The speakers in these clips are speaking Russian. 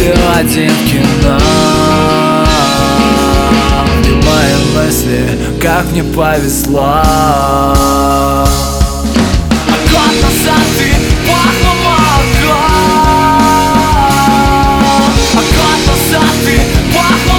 мыслью один в кино. И мои мысли, как мне повезло. А год назад ты пахла молоком. А год назад ты пахла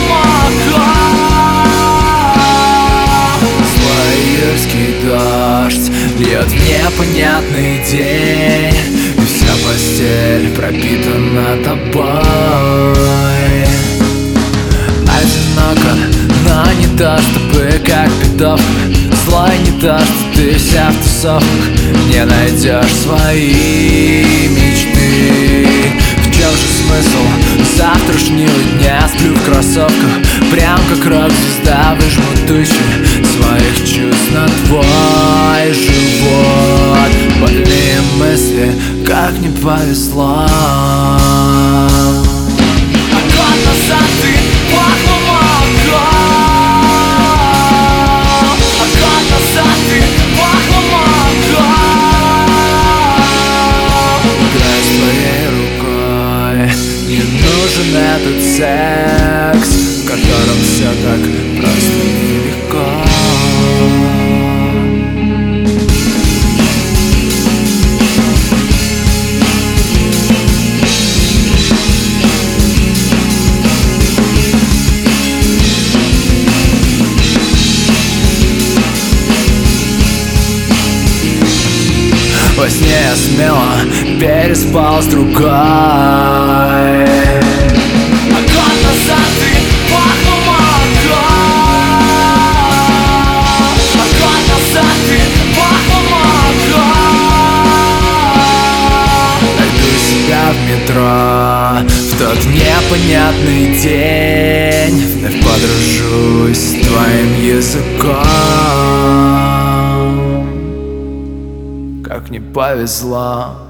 молоком. Злой июльский дождь льет в непонятный день, и вся постель пропитана тобой. Одиноко, но не то чтобы как бедовка. Злой не то, что ты вся в тусовках, не найдешь свои мечты. В чем же смысл завтрашнего дня? Сплю в кроссовках, прям как рок-звезда. Выжму тучи своих чувств на твой живот. Больные мысли, как не повезло. А год назад ты пахла молоком. А год назад ты пахла молоком. Играй своей рукой, не нужен этот секс, в котором все так просто и легко. Во сне я смело переспал с другой. А год назад ты пахла молоком. А год назад ты пахла молоком. Найду себя в метро в тот непонятный день, вновь подружусь с твоим языком. Как не повезло.